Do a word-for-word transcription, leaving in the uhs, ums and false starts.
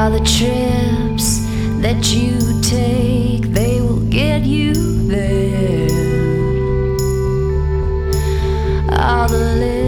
All the trips that you take, they will get you there. All the